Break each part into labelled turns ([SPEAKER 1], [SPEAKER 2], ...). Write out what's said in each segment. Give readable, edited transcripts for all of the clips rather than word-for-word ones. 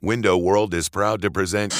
[SPEAKER 1] Window World is proud to present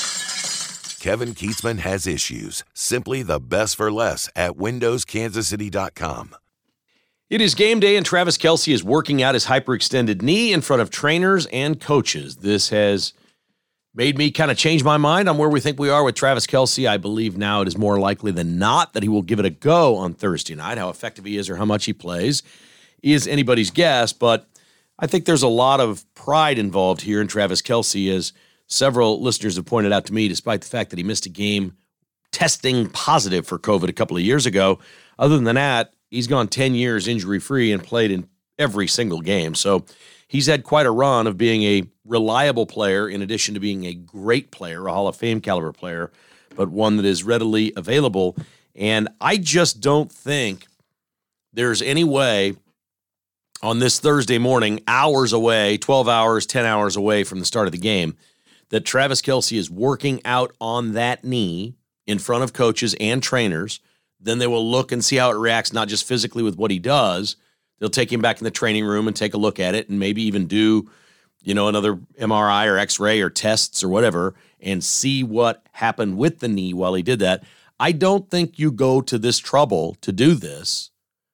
[SPEAKER 1] Kevin Kietzman Has Issues. Simply the best for less at windowskansascity.com.
[SPEAKER 2] It is game day, and Travis Kelce is working out his hyperextended knee in front of trainers and coaches. This has made me kind of change my mind on where we think we are with Travis Kelce. I believe now it is more likely than not that he will give it a go on Thursday night. How effective he is or how much he plays is anybody's guess, but I think there's a lot of pride involved here in Travis Kelce, as several listeners have pointed out to me, despite the fact that he missed a game testing positive for COVID a couple of years ago. Other than that, he's gone 10 years injury-free and played in every single game. So he's had quite a run of being a reliable player in addition to being a great player, a Hall of Fame caliber player, but one that is readily available. And I just don't think there's any way on this Thursday morning, hours away, 12 hours, 10 hours away from the start of the game, that Travis Kelce is working out on that knee in front of coaches and trainers. Then they will look and see how it reacts, not just physically with what he does. They'll take him back in the training room and take a look at it and maybe even do, another MRI or X-ray or tests or whatever and see what happened with the knee while he did that. I don't think you go to this trouble to do this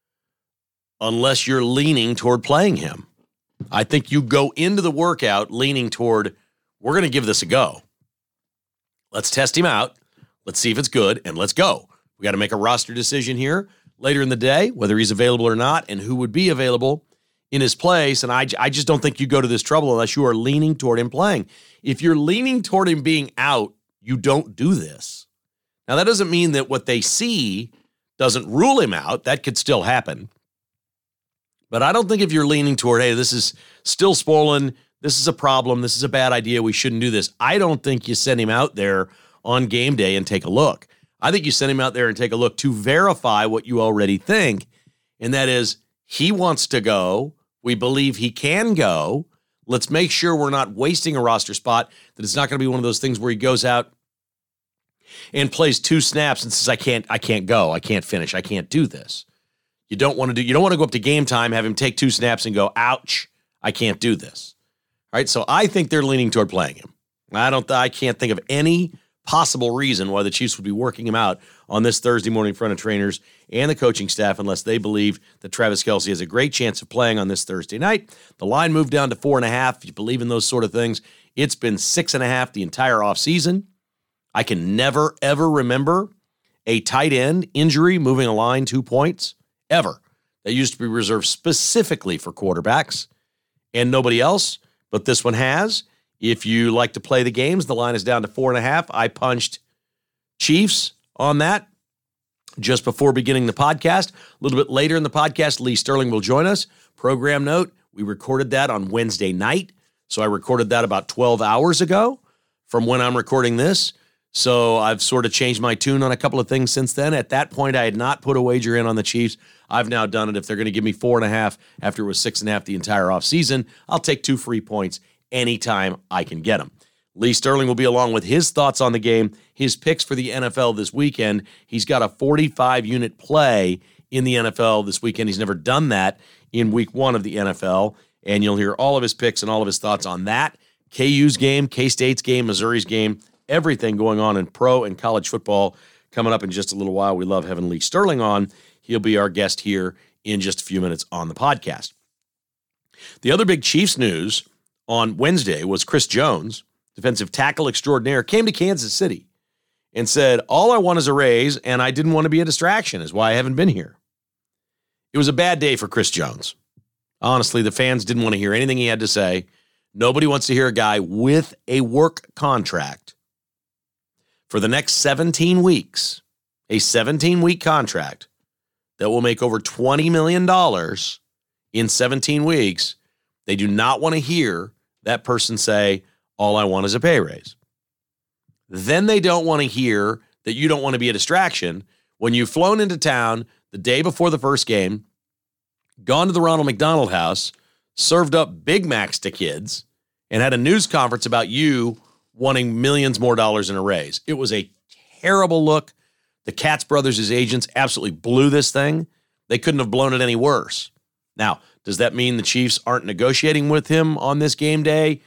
[SPEAKER 2] unless you're leaning toward playing him. I think you go into the workout leaning toward, we're going to give this a go. Let's test him out. Let's see if it's good, and let's go. We got to make a roster decision here later in the day, whether he's available or not, and who would be available in his place. And I just don't think you go to this trouble unless you are leaning toward him playing. If you're leaning toward him being out, you don't do this. Now, that doesn't mean that what they see doesn't rule him out. That could still happen. But I don't think if you're leaning toward, hey, this is still swollen, this is a problem, this is a bad idea, we shouldn't do this, I don't think you send him out there on game day and take a look. I think you send him out there and take a look to verify what you already think, and that is, he wants to go, we believe he can go, let's make sure we're not wasting a roster spot, that it's not going to be one of those things where he goes out and plays 2 snaps and says, I can't go, I can't finish, I can't do this. You don't want to go up to game time, have him take 2 snaps and go, ouch, I can't do this. All right, so I think they're leaning toward playing him. I can't think of any possible reason why the Chiefs would be working him out on this Thursday morning in front of trainers and the coaching staff unless they believe that Travis Kelce has a great chance of playing on this Thursday night. The line moved down to 4.5. If you believe in those sort of things, it's been 6.5 the entire offseason. I can never, ever remember a tight end injury moving a line 2 points. Ever. That used to be reserved specifically for quarterbacks and nobody else, but this one has. If you like to play the games, the line is down to 4.5. I punched Chiefs on that just before beginning the podcast. A little bit later in the podcast, Lee Sterling will join us. Program note, we recorded that on Wednesday night, so I recorded that about 12 hours ago from when I'm recording this. So I've sort of changed my tune on a couple of things since then. At that point, I had not put a wager in on the Chiefs. I've now done it. If they're going to give me 4.5 after it was 6.5 the entire offseason, I'll take 2 free points anytime I can get them. Lee Sterling will be along with his thoughts on the game, his picks for the NFL this weekend. He's got a 45-unit play in the NFL this weekend. He's never done that in week 1 of the NFL, and you'll hear all of his picks and all of his thoughts on that. KU's game, K-State's game, Missouri's game, everything going on in pro and college football coming up in just a little while. We love having Lee Sterling on. He'll be our guest here in just a few minutes on the podcast. The other big Chiefs news on Wednesday was Chris Jones, defensive tackle extraordinaire, came to Kansas City and said, all I want is a raise, and I didn't want to be a distraction, is why I haven't been here. It was a bad day for Chris Jones. Honestly, the fans didn't want to hear anything he had to say. Nobody wants to hear a guy with a work contract for the next 17 weeks, a 17-week contract that will make over $20 million in 17 weeks. They do not want to hear that person say, all I want is a pay raise. Then they don't want to hear that you don't want to be a distraction when you've flown into town the day before the first game, gone to the Ronald McDonald House, served up Big Macs to kids, and had a news conference about you wanting millions more dollars in a raise. It was a terrible look. The Katz brothers' agents absolutely blew this thing. They couldn't have blown it any worse. Now, does that mean the Chiefs aren't negotiating with him on this game day?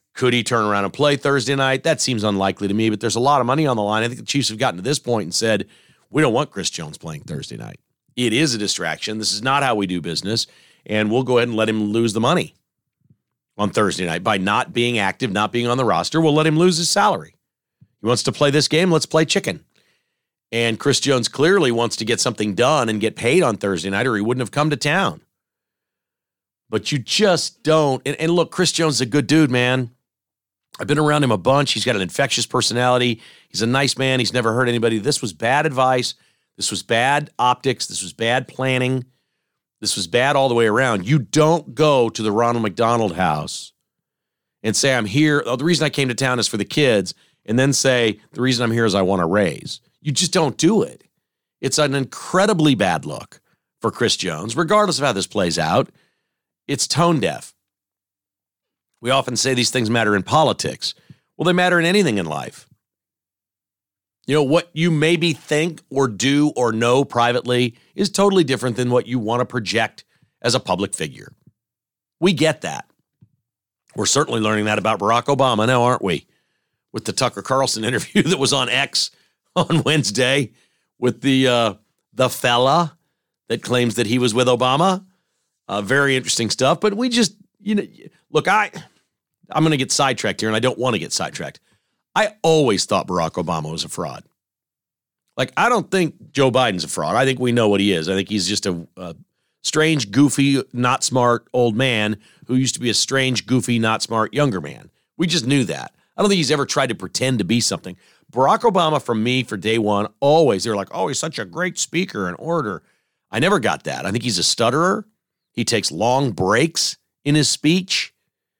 [SPEAKER 2] Could he turn around and play Thursday night? That seems unlikely to me, but there's a lot of money on the line. I think the Chiefs have gotten to this point and said, we don't want Chris Jones playing Thursday night. It is a distraction. This is not how we do business, and we'll go ahead and let him lose the money on Thursday night. By not being active, not being on the roster, we'll let him lose his salary. He wants to play this game, let's play chicken. And Chris Jones clearly wants to get something done and get paid on Thursday night, or he wouldn't have come to town. But you just don't. And look, Chris Jones is a good dude, man. I've been around him a bunch. He's got an infectious personality. He's a nice man. He's never hurt anybody. This was bad advice. This was bad optics. This was bad planning. This was bad all the way around. You don't go to the Ronald McDonald House and say, I'm here. Oh, the reason I came to town is for the kids, and then say, the reason I'm here is I want a raise. You just don't do it. It's an incredibly bad look for Chris Jones, regardless of how this plays out. It's tone deaf. We often say these things matter in politics. Well, they matter in anything in life. You know, what you maybe think or do or know privately is totally different than what you want to project as a public figure. We get that. We're certainly learning that about Barack Obama now, aren't we? With the Tucker Carlson interview that was on X on Wednesday with the fella that claims that he was with Obama. Very interesting stuff. But we just, look, I'm going to get sidetracked here, and I don't want to get sidetracked. I always thought Barack Obama was a fraud. Like, I don't think Joe Biden's a fraud. I think we know what he is. I think he's just a strange, goofy, not smart old man who used to be a strange, goofy, not smart younger man. We just knew that. I don't think he's ever tried to pretend to be something. Barack Obama, from me, for day one, always, they were like, oh, he's such a great speaker and orator. I never got that. I think he's a stutterer. He takes long breaks in his speech.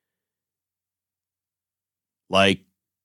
[SPEAKER 2] Like,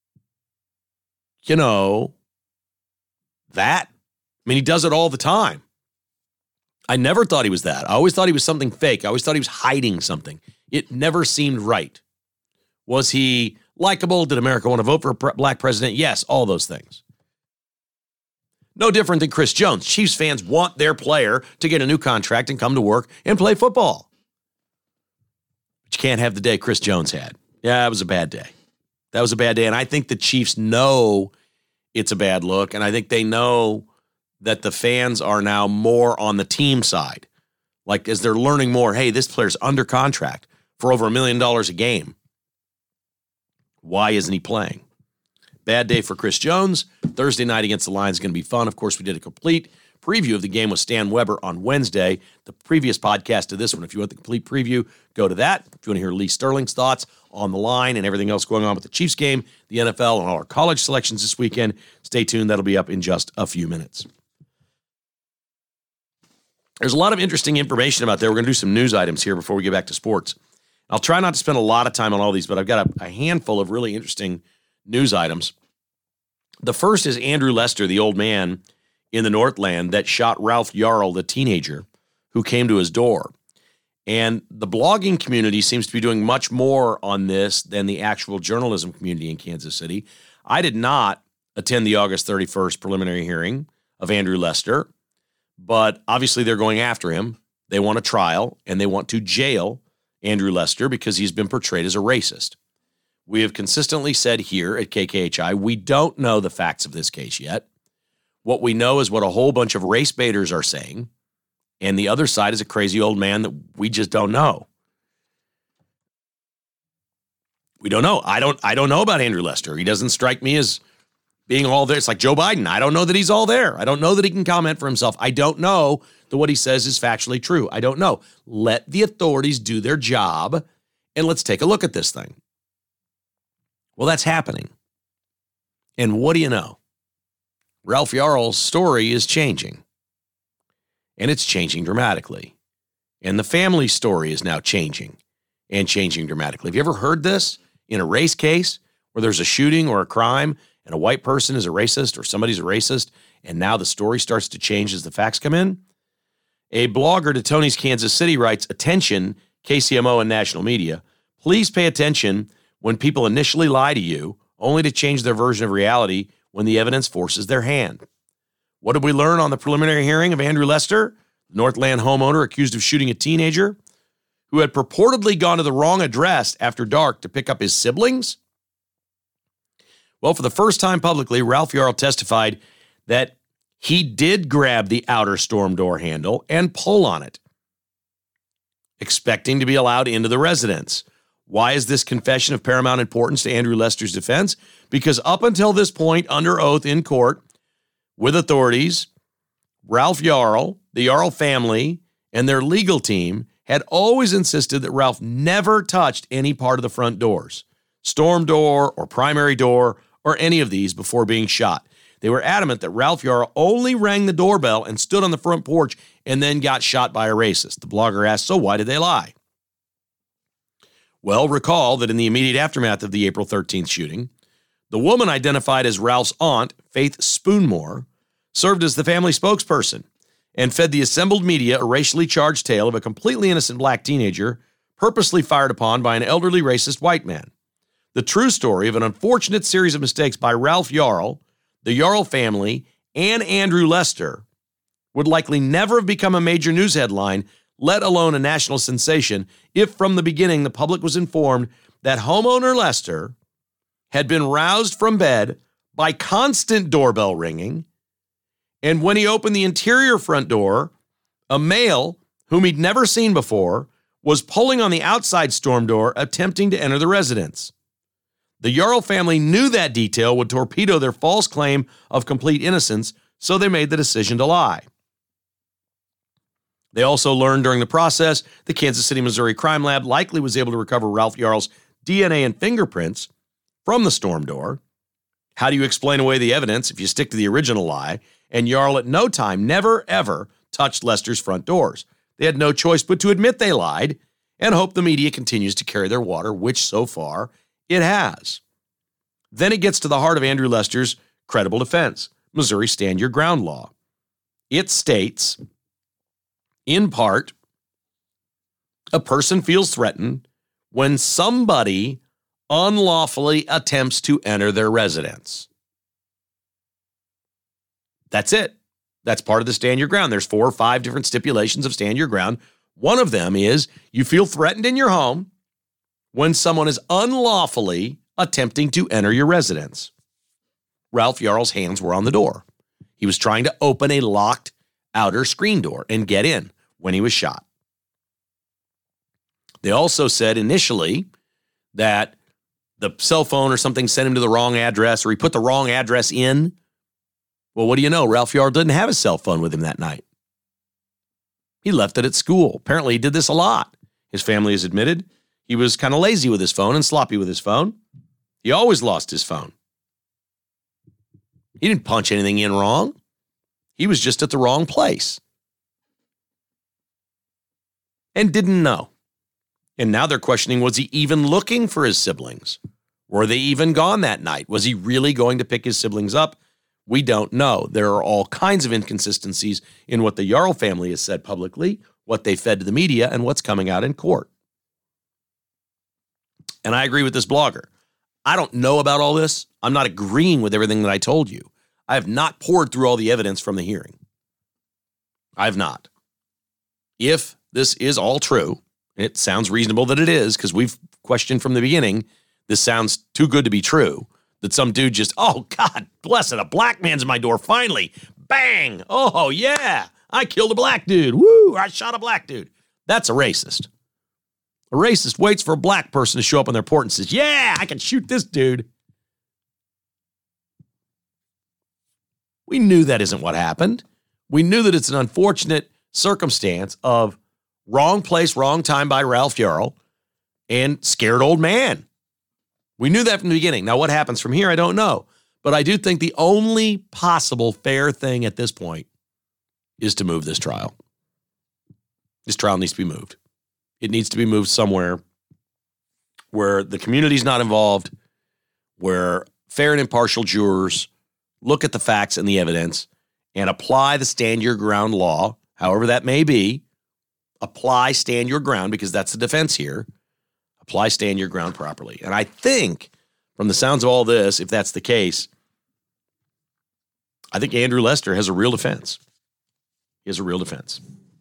[SPEAKER 2] that. I mean, he does it all the time. I never thought he was that. I always thought he was something fake. I always thought he was hiding something. It never seemed right. Was he likable? Did America want to vote for a black president? Yes, all those things. No different than Chris Jones. Chiefs fans want their player to get a new contract and come to work and play football. But you can't have the day Chris Jones had. Yeah, it was a bad day. That was a bad day, and I think the Chiefs know it's a bad look, and I think they know that the fans are now more on the team side. Like, as they're learning more, hey, this player's under contract for over $1 million a game. Why isn't he playing? Bad day for Chris Jones. Thursday night against the Lions is going to be fun. Of course, we did a complete preview of the game with Stan Weber on Wednesday, the previous podcast to this one. If you want the complete preview, go to that. If you want to hear Lee Sterling's thoughts on the line and everything else going on with the Chiefs game, the NFL, and all our college selections this weekend, stay tuned. That'll be up in just a few minutes. There's a lot of interesting information about there. We're going to do some news items here before we get back to sports. I'll try not to spend a lot of time on all these, but I've got a handful of really interesting news items. The first is Andrew Lester, the old man in the Northland that shot Ralph Yarl, the teenager who came to his door. And the blogging community seems to be doing much more on this than the actual journalism community in Kansas City. I did not attend the August 31st preliminary hearing of Andrew Lester, but obviously they're going after him. They want a trial, and they want to jail Andrew Lester because he's been portrayed as a racist. We have consistently said here at KKHI, we don't know the facts of this case yet. What we know is what a whole bunch of race baiters are saying, and the other side is a crazy old man that we just don't know. We don't know. I don't know about Andrew Lester. He doesn't strike me as being all there. It's like Joe Biden. I don't know that he's all there. I don't know that he can comment for himself. I don't know that what he says is factually true. I don't know. Let the authorities do their job, and let's take a look at this thing. Well, that's happening. And what do you know? Ralph Yarl's story is changing. And it's changing dramatically. And the family story is now changing and changing dramatically. Have you ever heard this in a race case where there's a shooting or a crime and a white person is a racist or somebody's a racist, and now the story starts to change as the facts come in? A blogger to Tony's Kansas City writes, attention, KCMO and national media, please pay attention when people initially lie to you, only to change their version of reality when the evidence forces their hand. What did we learn on the preliminary hearing of Andrew Lester, the Northland homeowner accused of shooting a teenager who had purportedly gone to the wrong address after dark to pick up his siblings? Well, for the first time publicly, Ralph Yarl testified that he did grab the outer storm door handle and pull on it, expecting to be allowed into the residence. Why is this confession of paramount importance to Andrew Lester's defense? Because up until this point, under oath in court with authorities, Ralph Yarl, the Yarl family, and their legal team had always insisted that Ralph never touched any part of the front doors, storm door or primary door or any of these before being shot. They were adamant that Ralph Yarl only rang the doorbell and stood on the front porch and then got shot by a racist. The blogger asked, so why did they lie? Well, recall that in the immediate aftermath of the April 13th shooting, the woman identified as Ralph's aunt, Faith Spoonmore, served as the family spokesperson and fed the assembled media a racially charged tale of a completely innocent black teenager purposely fired upon by an elderly racist white man. The true story of an unfortunate series of mistakes by Ralph Yarl, the Yarl family, and Andrew Lester would likely never have become a major news headline, let alone a national sensation, if from the beginning the public was informed that homeowner Lester had been roused from bed by constant doorbell ringing, and when he opened the interior front door, a male whom he'd never seen before was pulling on the outside storm door, attempting to enter the residence. The Yarl family knew that detail would torpedo their false claim of complete innocence, so they made the decision to lie. They also learned during the process the Kansas City, Missouri Crime Lab likely was able to recover Ralph Yarl's DNA and fingerprints from the storm door. How do you explain away the evidence if you stick to the original lie? And Yarl at no time, never, ever touched Lester's front doors. They had no choice but to admit they lied and hope the media continues to carry their water, which so far it has. Then it gets to the heart of Andrew Lester's credible defense, Missouri Stand Your Ground law. It states, in part, a person feels threatened when somebody unlawfully attempts to enter their residence. That's it. That's part of the Stand Your Ground. There's 4 or 5 different stipulations of Stand Your Ground. One of them is you feel threatened in your home when someone is unlawfully attempting to enter your residence. Ralph Yarl's hands were on the door. He was trying to open a locked outer screen door and get in when he was shot. They also said initially that the cell phone or something sent him to the wrong address, or he put the wrong address in. Well, what do you know? Ralph Yarl didn't have his cell phone with him that night. He left it at school. Apparently, he did this a lot. His family has admitted he was kind of lazy with his phone and sloppy with his phone. He always lost his phone. He didn't punch anything in wrong. He was just at the wrong place and didn't know. And now they're questioning, was he even looking for his siblings? Were they even gone that night? Was he really going to pick his siblings up? We don't know. There are all kinds of inconsistencies in what the Yarl family has said publicly, what they fed to the media, and what's coming out in court. And I agree with this blogger. I don't know about all this. I'm not agreeing with everything that I told you. I have not poured through all the evidence from the hearing. I have not. If this is all true, it sounds reasonable that it is, because we've questioned from the beginning, this sounds too good to be true, that some dude just, oh, God bless it, a black man's at my door, finally, bang, oh, yeah, I killed a black dude, woo, I shot a black dude. That's a racist. A racist waits for a black person to show up on their porch and says, yeah, I can shoot this dude. We knew that isn't what happened. We knew that it's an unfortunate circumstance of wrong place, wrong time by Ralph Yarl and scared old man. We knew that from the beginning. Now, what happens from here, I don't know. But I do think the only possible fair thing at this point is to move this trial. This trial needs to be moved. It needs to be moved somewhere where the community's not involved, where fair and impartial jurors look at the facts and the evidence and apply the Stand Your Ground law, however that may be. Apply Stand Your Ground, because that's the defense here. Apply Stand Your Ground properly. And I think, from the sounds of all this, if that's the case, I think Andrew Lester has a real defense. He has a real defense.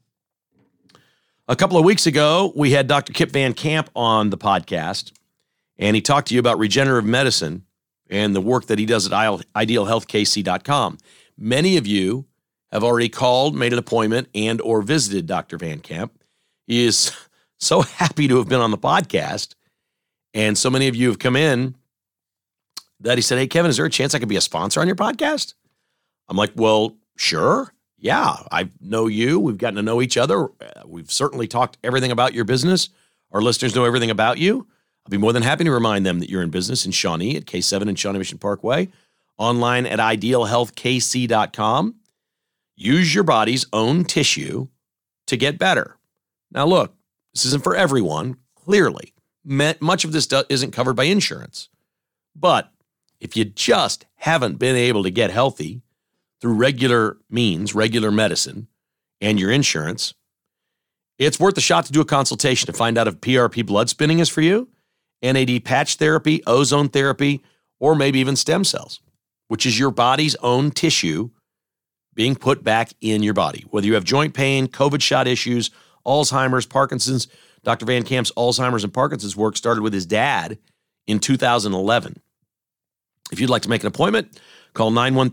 [SPEAKER 2] A couple of weeks ago, we had Dr. Kip Van Camp on the podcast, and he talked to you about regenerative medicine and the work that he does at idealhealthkc.com. Many of you have already called, made an appointment, and or visited Dr. Van Camp. He is so happy to have been on the podcast, and so many of you have come in that he said, hey, Kevin, is there a chance I could be a sponsor on your podcast? I'm like, well, sure. Yeah, I know you. We've gotten to know each other. We've certainly talked everything about your business. Our listeners know everything about you. I'll be more than happy to remind them that you're in business in Shawnee at K7 and Shawnee Mission Parkway, online at idealhealthkc.com. Use your body's own tissue to get better. Now, look, this isn't for everyone, clearly. Much of this isn't covered by insurance. But if you just haven't been able to get healthy through regular means, regular medicine, and your insurance, it's worth a shot to do a consultation to find out if PRP blood spinning is for you, NAD patch therapy, ozone therapy, or maybe even stem cells, which is your body's own tissue being put back in your body. Whether you have joint pain, COVID shot issues, Alzheimer's, Parkinson's. Dr. Van Camp's Alzheimer's and Parkinson's work started with his dad in 2011. If you'd like to make an appointment, call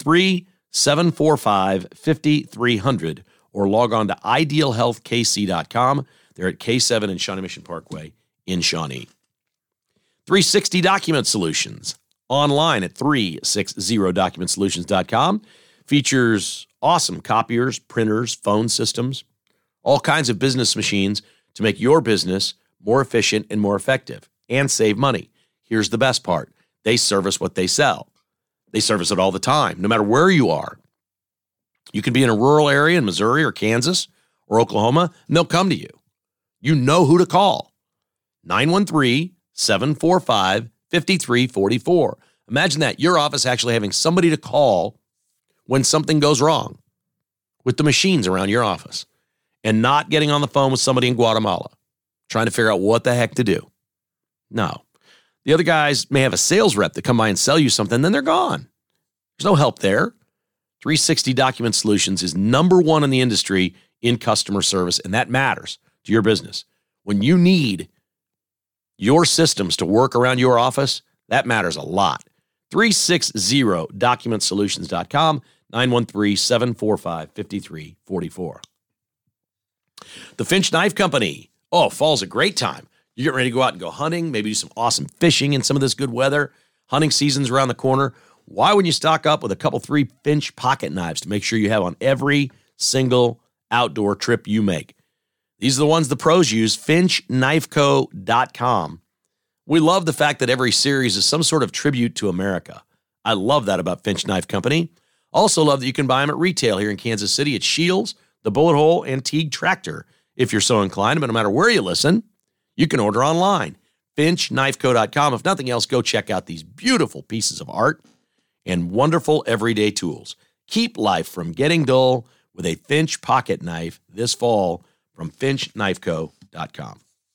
[SPEAKER 2] 913-745-5300 or log on to idealhealthkc.com. They're at K7 and Shawnee Mission Parkway in Shawnee. 360 Document Solutions, online at 360documentsolutions.com. Features awesome copiers, printers, phone systems, all kinds of business machines to make your business more efficient and more effective and save money. Here's the best part. They service what they sell. They service it all the time, no matter where you are. You could be in a rural area in Missouri or Kansas or Oklahoma, and they'll come to you. You know who to call. 913-745-5344. Imagine that, your office actually having somebody to call when something goes wrong with the machines around your office and not getting on the phone with somebody in Guatemala trying to figure out what the heck to do. No. The other guys may have a sales rep that come by and sell you something, then they're gone. There's no help there. 360 Document Solutions is number one in the industry in customer service, and that matters to your business. When you need your systems to work around your office, that matters a lot. 360documentsolutions.com, 913-745-5344. The Finch Knife Company. Oh, fall's a great time. You're getting ready to go out and go hunting, maybe do some awesome fishing in some of this good weather. Hunting season's around the corner. Why wouldn't you stock up with a couple, 3 Finch pocket knives to make sure you have on every single outdoor trip you make? These are the ones the pros use, FinchKnifeCo.com. We love the fact that every series is some sort of tribute to America. I love that about Finch Knife Company. Also love that you can buy them at retail here in Kansas City at Shields, the Bullet Hole, and Teague Tractor. If you're so inclined, but no matter where you listen, you can order online. FinchKnifeCo.com. If nothing else, go check out these beautiful pieces of art and wonderful everyday tools. Keep life from getting dull with a Finch pocket knife this fall from FinchKnifeCo.com.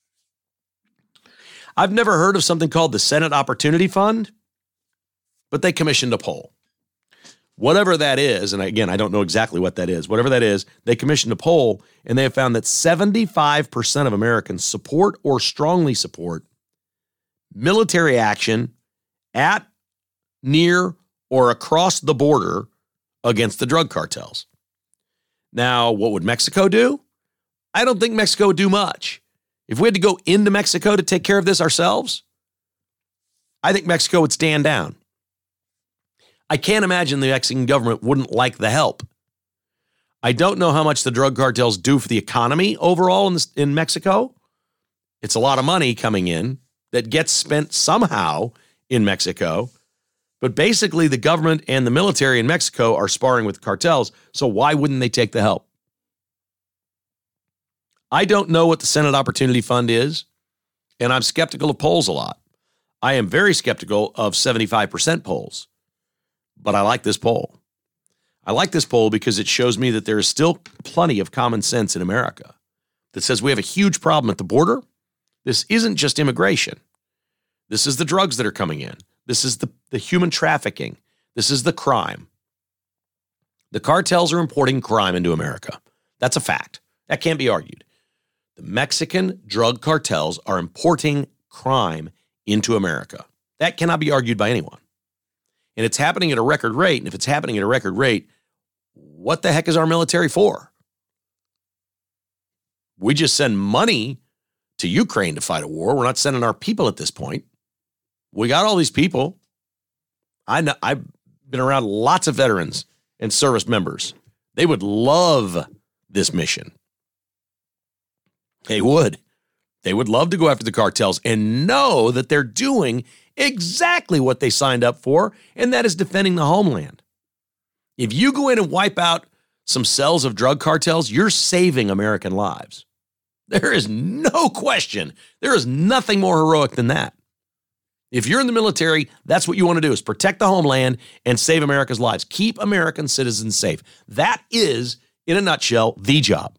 [SPEAKER 2] I've never heard of something called the Senate Opportunity Fund, but they commissioned a poll. Whatever that is, and again, I don't know exactly what that is, whatever that is, they commissioned a poll, and they have found that 75% of Americans support or strongly support military action at, near, or across the border against the drug cartels. Now, what would Mexico do? I don't think Mexico would do much. If we had to go into Mexico to take care of this ourselves, I think Mexico would stand down. I can't imagine the Mexican government wouldn't like the help. I don't know how much the drug cartels do for the economy overall in Mexico. It's a lot of money coming in that gets spent somehow in Mexico. But basically, the government and the military in Mexico are sparring with cartels, so why wouldn't they take the help? I don't know what the Senate Opportunity Fund is, and I'm skeptical of polls a lot. I am very skeptical of 75% polls. But I like this poll. I like this poll because it shows me that there is still plenty of common sense in America that says we have a huge problem at the border. This isn't just immigration. This is the drugs that are coming in. This is the human trafficking. This is the crime. The cartels are importing crime into America. That's a fact. That can't be argued. The Mexican drug cartels are importing crime into America. That cannot be argued by anyone. and it's happening at a record rate. And if it's happening at a record rate, what the heck is our military for? We just send money to Ukraine to fight a war. We're not sending our people at this point. We got all these people. I know, I've been around lots of veterans and service members. They would love this mission. They would. They would love to go after the cartels and know that they're doing exactly what they signed up for, and that is defending the homeland. If you go in and wipe out some cells of drug cartels, you're saving American lives. There is no question. There is nothing more heroic than that. If you're in the military, that's what you want to do, is protect the homeland and save America's lives. Keep American citizens safe. That is, in a nutshell, the job.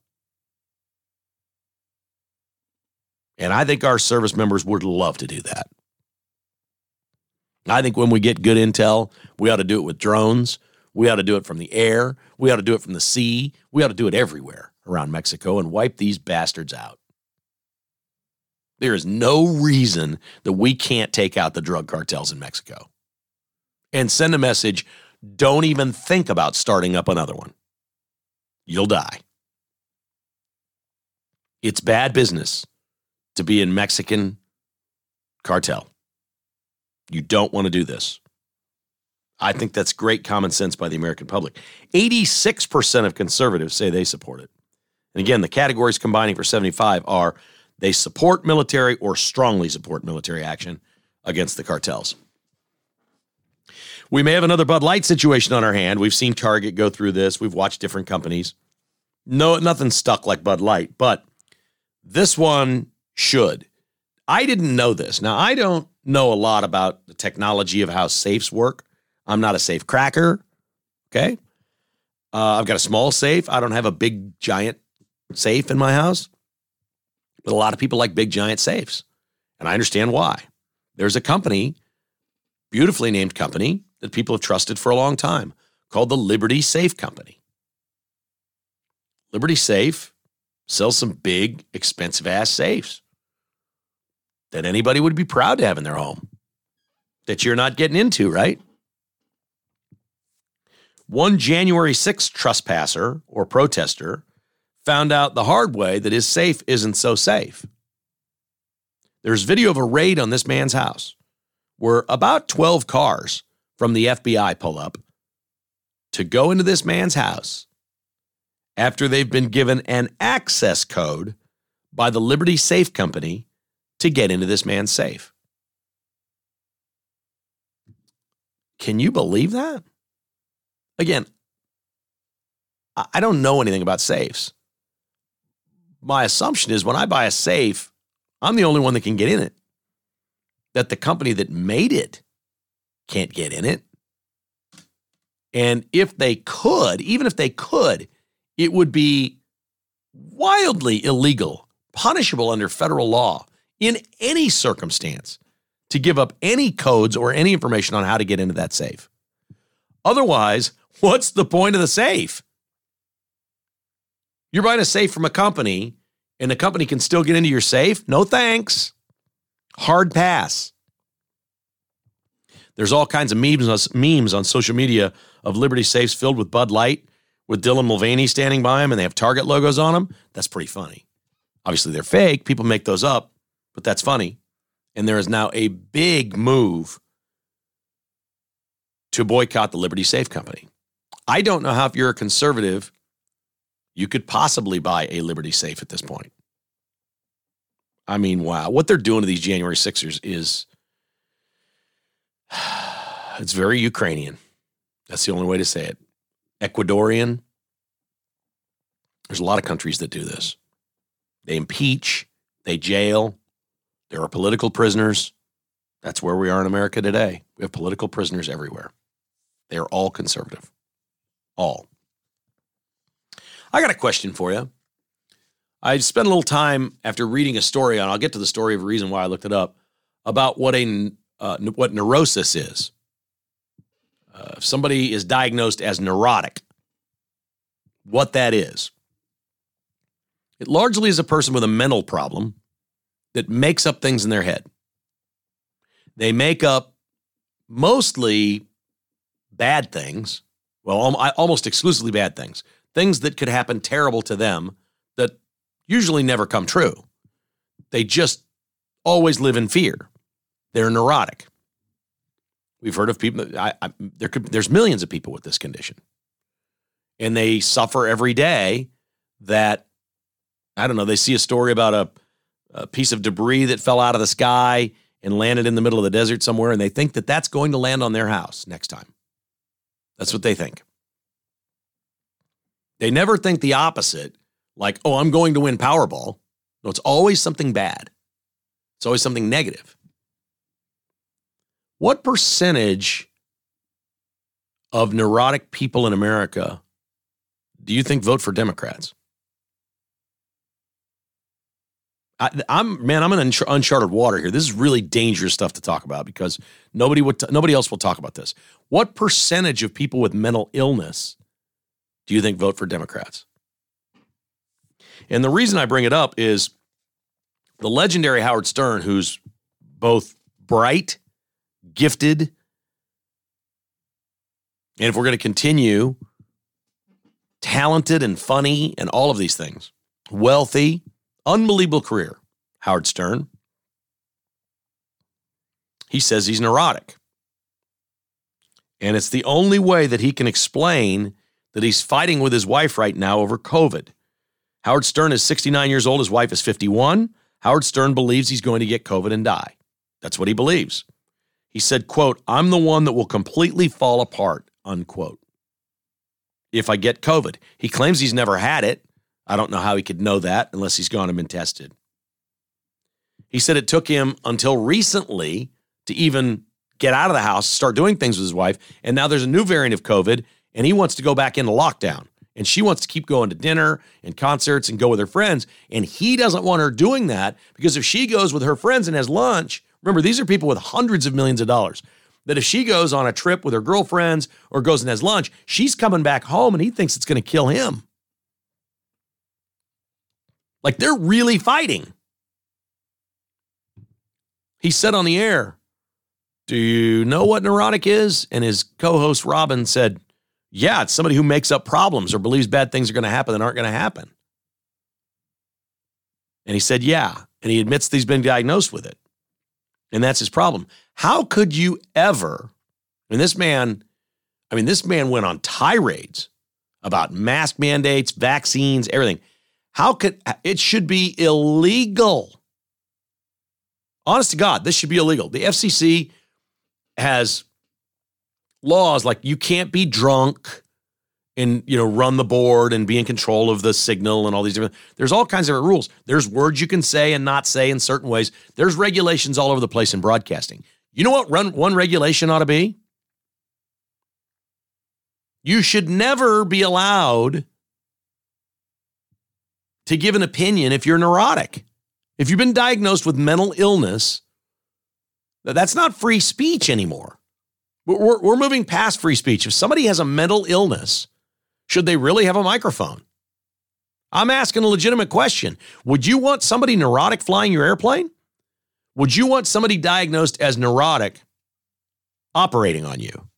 [SPEAKER 2] And I think our service members would love to do that. I think when we get good intel, we ought to do it with drones. We ought to do it from the air. We ought to do it from the sea. We ought to do it everywhere around Mexico and wipe these bastards out. There is no reason that we can't take out the drug cartels in Mexico. And send a message, don't even think about starting up another one. You'll die. It's bad business to be in Mexican cartel. You don't want to do this. I think that's great common sense by the American public. 86% of conservatives say they support it. And again, the categories combining for 75 are they support military or strongly support military action against the cartels. We may have another Bud Light situation on our hand. We've seen Target go through this. We've watched different companies. No, nothing stuck like Bud Light, but this one should. I didn't know this. Now, I don't know a lot about the technology of how safes work. I'm not a safe cracker, okay? I've got a small safe. I don't have a big, giant safe in my house. But a lot of people like big, giant safes, and I understand why. There's a company, beautifully named company, that people have trusted for a long time called the Liberty Safe Company. Liberty Safe sells some big, expensive-ass safes that anybody would be proud to have in their home that you're not getting into, right? One January 6th trespasser or protester found out the hard way that his safe isn't so safe. There's video of a raid on this man's house where about 12 cars from the FBI pull up to go into this man's house after they've been given an access code by the Liberty Safe Company to get into this man's safe. Can you believe that? Again, I don't know anything about safes. My assumption is when I buy a safe, I'm the only one that can get in it. That the company that made it can't get in it. And if they could, even if they could, it would be wildly illegal, punishable under federal law in any circumstance to give up any codes or any information on how to get into that safe. Otherwise, what's the point of the safe? You're buying a safe from a company, and the company can still get into your safe? No thanks. Hard pass. There's all kinds of memes on social media of Liberty safes filled with Bud Light with Dylan Mulvaney standing by them, and they have Target logos on them. That's pretty funny. Obviously, they're fake. People make those up, but that's funny. And there is now a big move to boycott the Liberty Safe Company. I don't know how, if you're a conservative, you could possibly buy a Liberty Safe at this point. I mean, wow. What they're doing to these January 6ers is, it's very Ukrainian. That's the only way to say it. Ecuadorian. There's a lot of countries that do this. They impeach, they jail. There are political prisoners. That's where we are in America today. We have political prisoners everywhere. They are all conservative. All. I got a question for you. I spent a little time after reading a story on, I'll get to the story of a reason why I looked it up, about what neurosis is. If somebody is diagnosed as neurotic, what that is. It largely is a person with a mental problem that makes up things in their head. They make up mostly bad things, well, almost exclusively bad things, things that could happen terrible to them that usually never come true. They just always live in fear. They're neurotic. We've heard of people, there's millions of people with this condition. And they suffer every day that, I don't know, they see a story about a piece of debris that fell out of the sky and landed in the middle of the desert somewhere, and they think that that's going to land on their house next time. That's what they think. They never think the opposite, like, oh, I'm going to win Powerball. No, it's always something bad. It's always something negative. What percentage of neurotic people in America do you think vote for Democrats? I'm in uncharted water here. This is really dangerous stuff to talk about because nobody else will talk about this. What percentage of people with mental illness do you think vote for Democrats? And the reason I bring it up is the legendary Howard Stern, who's both bright, gifted, and if we're going to continue, talented and funny and all of these things, wealthy, unbelievable career, Howard Stern. He says he's neurotic. And it's the only way that he can explain that he's fighting with his wife right now over COVID. Howard Stern is 69 years old. His wife is 51. Howard Stern believes he's going to get COVID and die. That's what he believes. He said, quote, I'm the one that will completely fall apart, unquote, if I get COVID. He claims he's never had it. I don't know how he could know that unless he's gone and been tested. He said it took him until recently to even get out of the house, start doing things with his wife, and now there's a new variant of COVID, and he wants to go back into lockdown, and she wants to keep going to dinner and concerts and go with her friends, and he doesn't want her doing that because if she goes with her friends and has lunch, remember, these are people with hundreds of millions of dollars, that if she goes on a trip with her girlfriends or goes and has lunch, she's coming back home, and he thinks it's going to kill him. Like, they're really fighting. He said on the air, do you know what neurotic is? And his co-host Robin said, yeah, it's somebody who makes up problems or believes bad things are going to happen that aren't going to happen. And he said, yeah. And he admits that he's been diagnosed with it. And that's his problem. How could you ever, this man went on tirades about mask mandates, vaccines, everything. It should be illegal. Honest to God, this should be illegal. The FCC has laws like you can't be drunk and, run the board and be in control of the signal and all these different, there's all kinds of rules. There's words you can say and not say in certain ways. There's regulations all over the place in broadcasting. You know what one regulation ought to be? You should never be allowed to give an opinion if you're neurotic. If you've been diagnosed with mental illness, that's not free speech anymore. We're moving past free speech. If somebody has a mental illness, should they really have a microphone? I'm asking a legitimate question. Would you want somebody neurotic flying your airplane? Would you want somebody diagnosed as neurotic operating on you?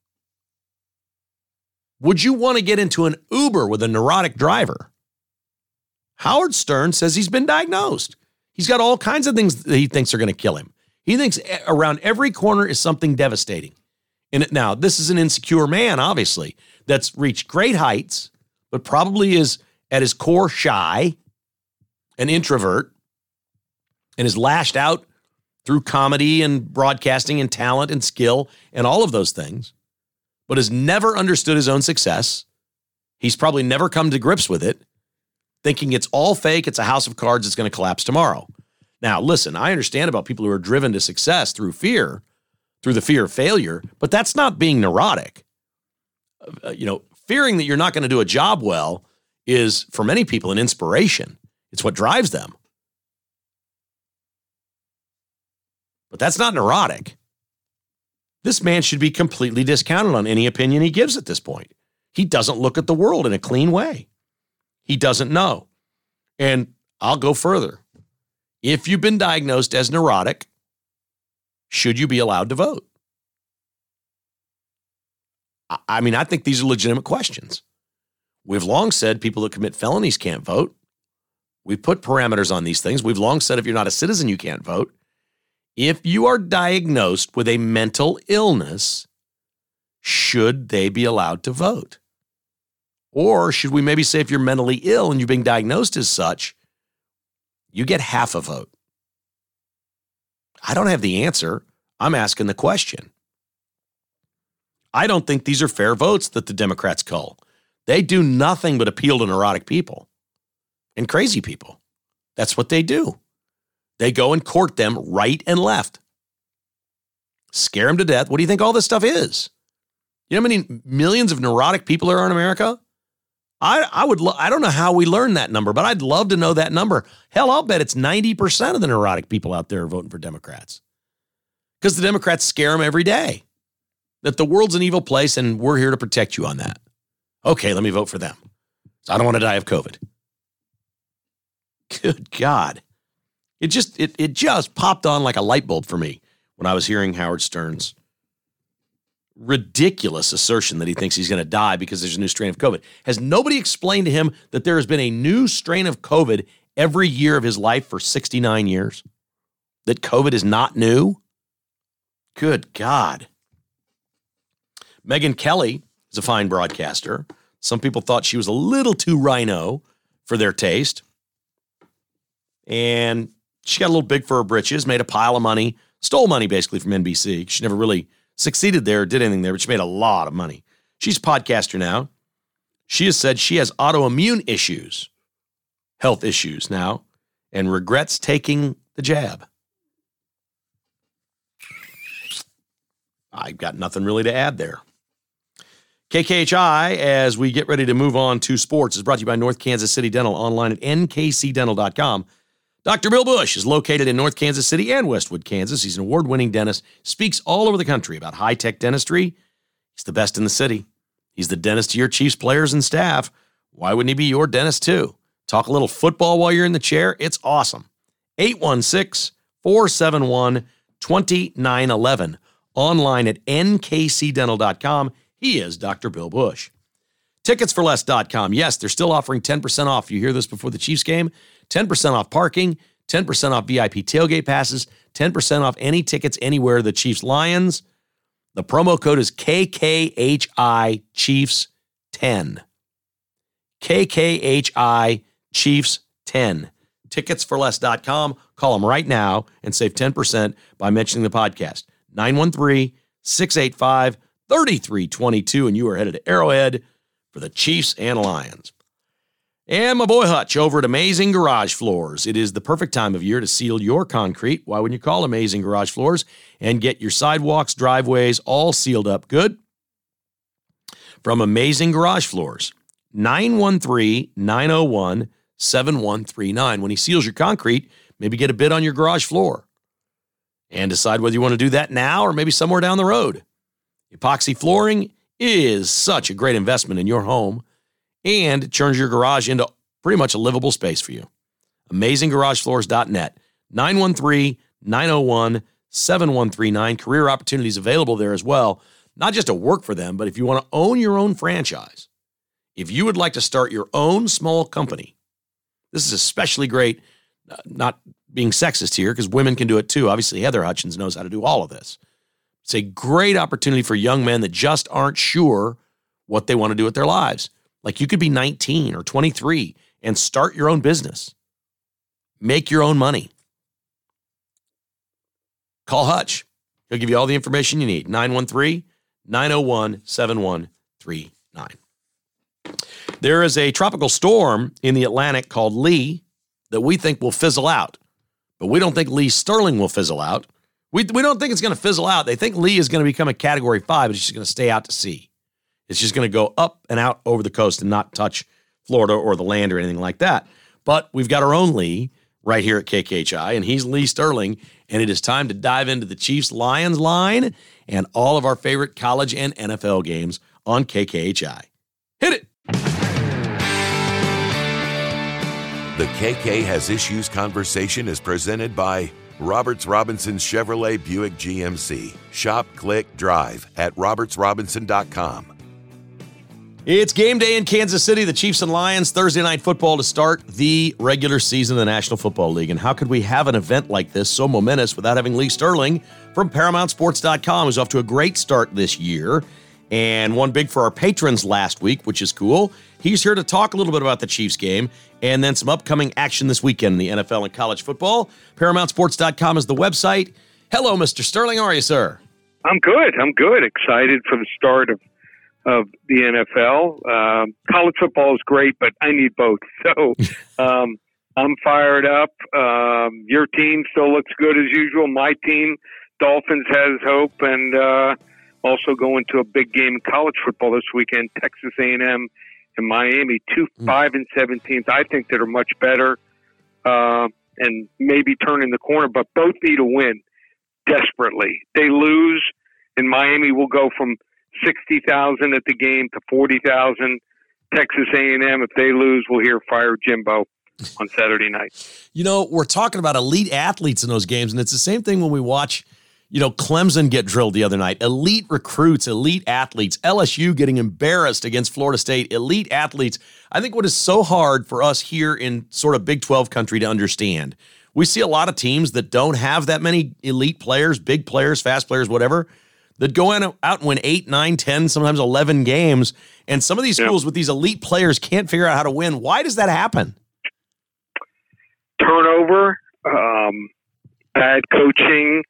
[SPEAKER 2] Would you want to get into an Uber with a neurotic driver? Howard Stern says he's been diagnosed. He's got all kinds of things that he thinks are going to kill him. He thinks around every corner is something devastating. And now, this is an insecure man, obviously, that's reached great heights, but probably is at his core shy, an introvert, and is lashed out through comedy and broadcasting and talent and skill and all of those things, but has never understood his own success. He's probably never come to grips with it, thinking it's all fake, it's a house of cards, it's going to collapse tomorrow. Now, listen, I understand about people who are driven to success through fear, through the fear of failure, but that's not being neurotic. Fearing that you're not going to do a job well is, for many people, an inspiration. It's what drives them. But that's not neurotic. This man should be completely discounted on any opinion he gives at this point. He doesn't look at the world in a clean way. He doesn't know. And I'll go further. If you've been diagnosed as neurotic, should you be allowed to vote? I mean, I think these are legitimate questions. We've long said people that commit felonies can't vote. We've put parameters on these things. We've long said if you're not a citizen, you can't vote. If you are diagnosed with a mental illness, should they be allowed to vote? Or should we maybe say if you're mentally ill and you're being diagnosed as such, you get half a vote? I don't have the answer. I'm asking the question. I don't think these are fair votes that the Democrats cull. They do nothing but appeal to neurotic people and crazy people. That's what they do. They go and court them right and left. Scare them to death. What do you think all this stuff is? You know how many millions of neurotic people there are in America? I don't know how we learned that number, but I'd love to know that number. Hell, I'll bet it's 90% of the neurotic people out there are voting for Democrats. Because the Democrats scare them every day. That the world's an evil place and we're here to protect you on that. Okay, let me vote for them. So I don't want to die of COVID. Good God. It just popped on like a light bulb for me when I was hearing Howard Stern's ridiculous assertion that he thinks he's going to die because there's a new strain of COVID. Has nobody explained to him that there has been a new strain of COVID every year of his life for 69 years? That COVID is not new? Good God. Megyn Kelly is a fine broadcaster. Some people thought she was a little too rhino for their taste. And she got a little big for her britches, made a pile of money, stole money basically from NBC. She never really succeeded there, did anything there, but she made a lot of money. She's a podcaster now. She has said she has autoimmune issues, health issues now, and regrets taking the jab. I've got nothing really to add there. KKHI, as we get ready to move on to sports, is brought to you by North Kansas City Dental, online at nkcdental.com. Dr. Bill Bush is located in North Kansas City and Westwood, Kansas. He's an award-winning dentist, speaks all over the country about high-tech dentistry. He's the best in the city. He's the dentist to your Chiefs players and staff. Why wouldn't he be your dentist too? Talk a little football while you're in the chair. It's awesome. 816-471-2911. Online at nkcdental.com. He is Dr. Bill Bush. Ticketsforless.com. Yes, they're still offering 10% off. You hear this before the Chiefs game? 10% off parking, 10% off VIP tailgate passes, 10% off any tickets anywhere the Chiefs Lions. The promo code is KKHI Chiefs 10. KKHI Chiefs 10. Ticketsforless.com. Call them right now and save 10% by mentioning the podcast. 913-685-3322, and you are headed to Arrowhead for the Chiefs and Lions. And my boy Hutch over at Amazing Garage Floors. It is the perfect time of year to seal your concrete. Why wouldn't you call Amazing Garage Floors and get your sidewalks, driveways all sealed up good? From Amazing Garage Floors, 913-901-7139. When he seals your concrete, maybe get a bid on your garage floor and decide whether you want to do that now or maybe somewhere down the road. Epoxy flooring is such a great investment in your home, and it turns your garage into pretty much a livable space for you. AmazingGarageFloors.net, 913-901-7139. Career opportunities available there as well. Not just to work for them, but if you want to own your own franchise. If you would like to start your own small company, this is especially great, not being sexist here, because women can do it too. Obviously, Heather Hutchins knows how to do all of this. It's a great opportunity for young men that just aren't sure what they want to do with their lives. Like you could be 19 or 23 and start your own business. Make your own money. Call Hutch. He'll give you all the information you need. 913-901-7139. There is a tropical storm in the Atlantic called Lee that we think will fizzle out. But we don't think Lee Sterling will fizzle out. We don't think it's going to fizzle out. They think Lee is going to become a Category 5, but it's just going to stay out to sea. It's just going to go up and out over the coast and not touch Florida or the land or anything like that. But we've got our own Lee right here at KKHI, and he's Lee Sterling, and it is time to dive into the Chiefs-Lions line and all of our favorite college and NFL games on KKHI. Hit it!
[SPEAKER 1] The KK Has Issues conversation is presented by Roberts Robinson Chevrolet Buick GMC. Shop, click, drive at robertsrobinson.com.
[SPEAKER 2] It's game day in Kansas City. The Chiefs and Lions, Thursday night football to start the regular season of the National Football League. And how could we have an event like this so momentous without having Lee Sterling from ParamountSports.com, who's off to a great start this year and won big for our patrons last week, which is cool. He's here to talk a little bit about the Chiefs game and then some upcoming action this weekend in the NFL and college football. ParamountSports.com is the website. Hello, Mr. Sterling. How are you, sir?
[SPEAKER 3] I'm good. Excited for the start of the NFL. College football is great, but I need both. So I'm fired up. Your team still looks good as usual. My team, Dolphins, has hope, and also going to a big game in college football this weekend, Texas A&M and Miami, 5 and 17. I think that are much better and maybe turning the corner, but both need a win desperately. They lose, and Miami will go from 60,000 at the game to 40,000. Texas A&M, if they lose, we'll hear fire Jimbo on Saturday night.
[SPEAKER 2] You know, we're talking about elite athletes in those games, and it's the same thing when we watch, Clemson get drilled the other night. Elite recruits, elite athletes, LSU getting embarrassed against Florida State, elite athletes. I think what is so hard for us here in sort of Big 12 country to understand, we see a lot of teams that don't have that many elite players, big players, fast players, whatever, that go out and win 8, 9, 10, sometimes 11 games. And some of these schools with these elite players can't figure out how to win. Why does that happen?
[SPEAKER 3] Turnover, bad coaching.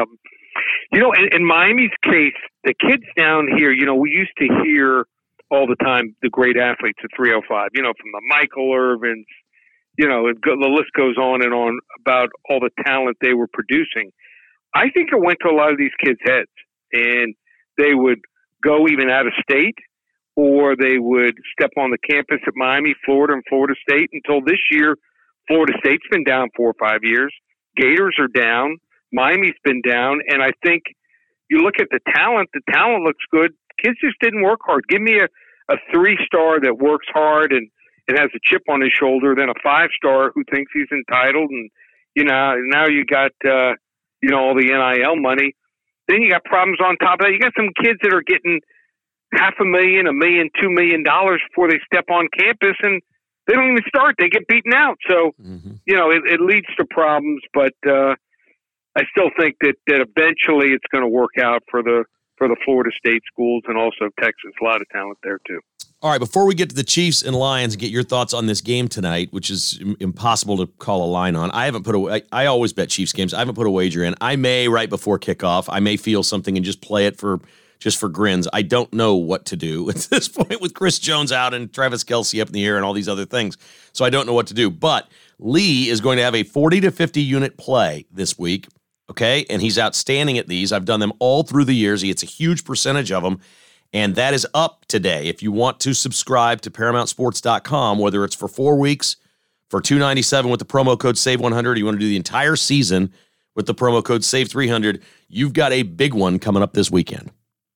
[SPEAKER 3] In Miami's case, the kids down here, we used to hear all the time the great athletes at 305, from the Michael Irvins, the list goes on and on about all the talent they were producing. I think it went to a lot of these kids' heads. And they would go even out of state, or they would step on the campus at Miami, Florida, and Florida State until this year. Florida State's been down 4 or 5 years. Gators are down. Miami's been down. And I think you look at the talent looks good. Kids just didn't work hard. Give me a 3-star that works hard and has a chip on his shoulder than a 5-star who thinks he's entitled. And, now you got, all the NIL money. Then you got problems on top of that. You got some kids that are getting $500,000, $1 million, $2 million before they step on campus, and they don't even start. They get beaten out. So, it leads to problems. But I still think that eventually it's going to work out for the Florida State schools and also Texas. A lot of talent there too.
[SPEAKER 2] All right, before we get to the Chiefs and Lions and get your thoughts on this game tonight, which is impossible to call a line on, I always bet Chiefs games. I haven't put a wager in. I may right before kickoff. I may feel something and just play it for grins. I don't know what to do at this point with Chris Jones out and Travis Kelce up in the air and all these other things. So I don't know what to do. But Lee is going to have a 40 to 50 unit play this week, okay? And he's outstanding at these. I've done them all through the years. He gets a huge percentage of them. And that is up today. If you want to subscribe to ParamountSports.com, whether it's for 4 weeks, for $297 with the promo code SAVE100, or you want to do the entire season with the promo code SAVE300, you've got a big one coming up this weekend.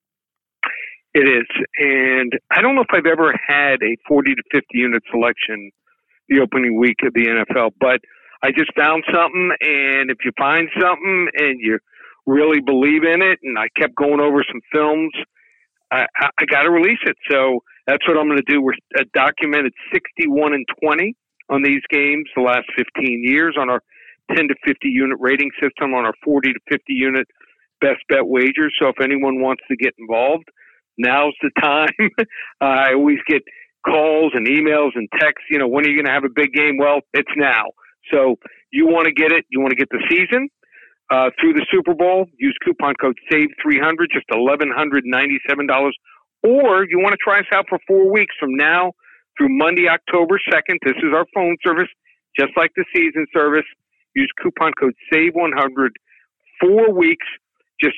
[SPEAKER 3] It is. And I don't know if I've ever had a 40 to 50 unit selection the opening week of the NFL, but I just found something. And if you find something and you really believe in it, and I kept going over some films, I got to release it. So that's what I'm going to do. We're documented 61 and 20 on these games the last 15 years on our 10 to 50 unit rating system, on our 40 to 50 unit best bet wagers. So if anyone wants to get involved, now's the time. I always get calls and emails and texts, when are you going to have a big game? Well, it's now. So you want to get it. You want to get the season through the Super Bowl. Use coupon code SAVE300, just $1,197. Or you want to try us out for 4 weeks from now through Monday, October 2nd. This is our phone service, just like the season service. Use coupon code SAVE100. 4 weeks, just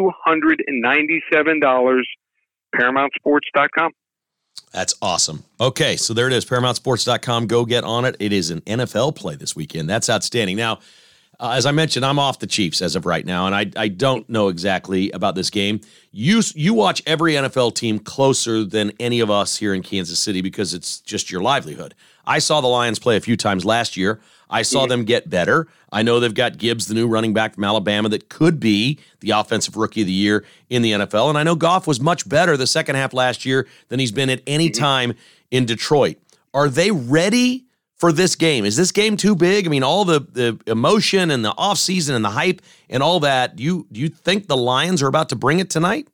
[SPEAKER 3] $297. ParamountSports.com.
[SPEAKER 2] That's awesome. Okay, so there it is, ParamountSports.com. Go get on it. It is an NFL play this weekend. That's outstanding. Now, as I mentioned, I'm off the Chiefs as of right now, and I don't know exactly about this game. You watch every NFL team closer than any of us here in Kansas City because it's just your livelihood. I saw the Lions play a few times last year. I saw them get better. I know they've got Gibbs, the new running back from Alabama, that could be the offensive rookie of the year in the NFL. And I know Goff was much better the second half last year than he's been at any time in Detroit. Are they ready for this game? Is this game too big? I mean, all the emotion and the offseason and the hype and all that, do you think the Lions are about to bring it tonight?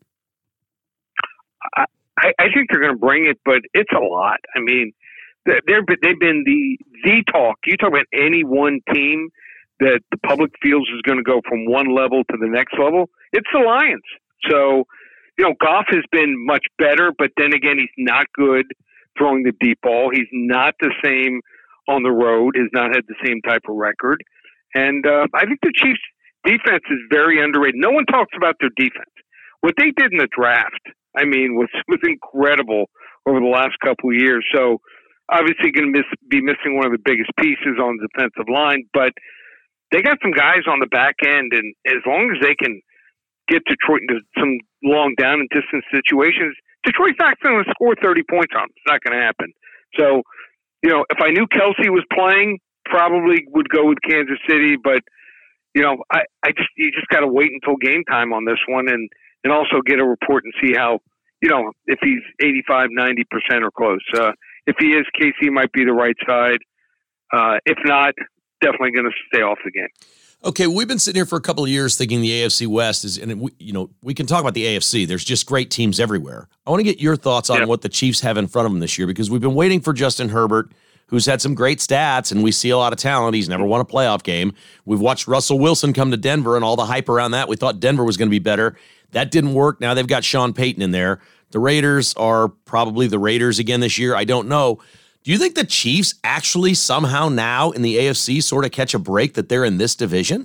[SPEAKER 3] I think they're going to bring it, but it's a lot. I mean, they've been the talk. You talk about any one team that the public feels is going to go from one level to the next level, it's the Lions. So, Goff has been much better, but then again, he's not good throwing the deep ball. He's not the same on the road, has not had the same type of record. And I think the Chiefs' defense is very underrated. No one talks about their defense. What they did in the draft, I mean, was incredible over the last couple of years. So obviously going to be missing one of the biggest pieces on the defensive line, but they got some guys on the back end, and as long as they can get Detroit into some long down and distance situations, Detroit's not going to score 30 points on them. It's not going to happen. So, if I knew Kelsey was playing, probably would go with Kansas City, but you just got to wait until game time on this one, and also get a report and see how, if he's 85, 90% or close. If he is, KC might be the right side. If not, definitely going to stay off the game.
[SPEAKER 2] Okay, we've been sitting here for a couple of years thinking the AFC West is, and we can talk about the AFC. There's just great teams everywhere. I want to get your thoughts on what the Chiefs have in front of them this year, because we've been waiting for Justin Herbert, who's had some great stats, and we see a lot of talent. He's never won a playoff game. We've watched Russell Wilson come to Denver and all the hype around that. We thought Denver was going to be better. That didn't work. Now they've got Sean Payton in there. The Raiders are probably the Raiders again this year. I don't know. Do you think the Chiefs actually somehow now in the AFC sort of catch a break that they're in this division?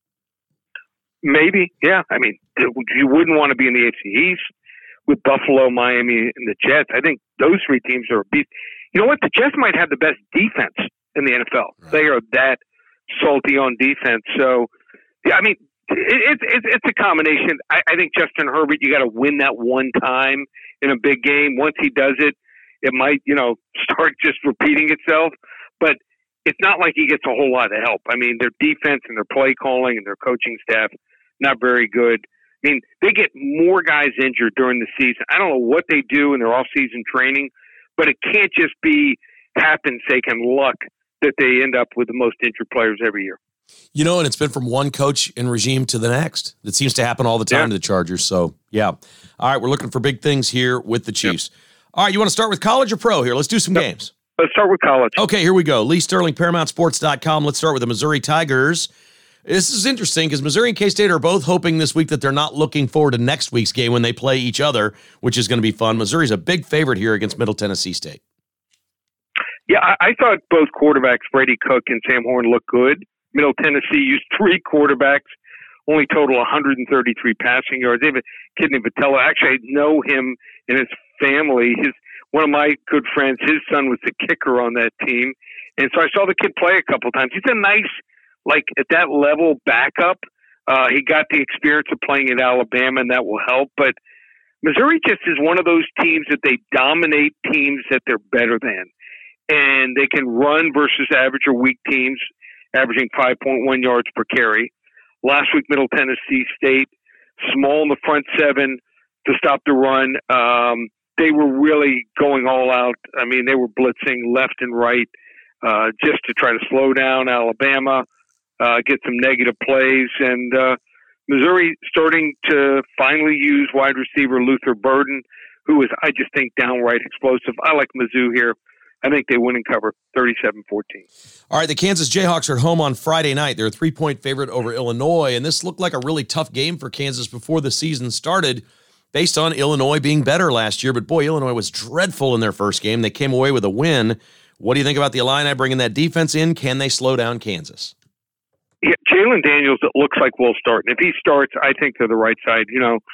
[SPEAKER 3] Maybe, yeah. I mean, you wouldn't want to be in the AFC East with Buffalo, Miami, and the Jets. I think those three teams are a beat. You know what? The Jets might have the best defense in the NFL. Right. They are that salty on defense. So, yeah, I mean, it's a combination. I think Justin Herbert, you got to win that one time in a big game. Once he does it, it might, start just repeating itself. But it's not like he gets a whole lot of help. I mean, their defense and their play calling and their coaching staff, not very good. I mean, they get more guys injured during the season. I don't know what they do in their off-season training, but it can't just be happenstake and luck that they end up with the most injured players every year.
[SPEAKER 2] And it's been from one coach and regime to the next. It seems to happen all the time to the Chargers. So, yeah. All right, we're looking for big things here with the Chiefs. Yep. All right, you want to start with college or pro here? Let's do some games.
[SPEAKER 3] Let's start with college.
[SPEAKER 2] Okay, here we go. Lee Sterling, ParamountSports.com. Let's start with the Missouri Tigers. This is interesting because Missouri and K-State are both hoping this week that they're not looking forward to next week's game when they play each other, which is going to be fun. Missouri's a big favorite here against Middle Tennessee State.
[SPEAKER 3] Yeah, I thought both quarterbacks, Brady Cook and Sam Horn, looked good. Middle Tennessee used three quarterbacks, only total 133 passing yards. They have a kid named Vitello. Actually, I know him and his family. One of my good friends, his son was the kicker on that team. And so I saw the kid play a couple times. He's a nice, at that level, backup. He got the experience of playing at Alabama, and that will help. But Missouri just is one of those teams that they dominate teams that they're better than. And they can run versus average or weak teams, averaging 5.1 yards per carry. Last week, Middle Tennessee State, small in the front seven to stop the run. They were really going all out. I mean, they were blitzing left and right just to try to slow down Alabama, get some negative plays. And Missouri starting to finally use wide receiver Luther Burden, who is, I just think, downright explosive. I like Mizzou here. I think they win and cover 37-14.
[SPEAKER 2] All right, the Kansas Jayhawks are home on Friday night. They're a 3-point favorite over Illinois, and this looked like a really tough game for Kansas before the season started based on Illinois being better last year. But, boy, Illinois was dreadful in their first game. They came away with a win. What do you think about the Illini bringing that defense in? Can they slow down Kansas?
[SPEAKER 3] Yeah, Jalen Daniels, it looks like will start. And if he starts, I think they're the right side.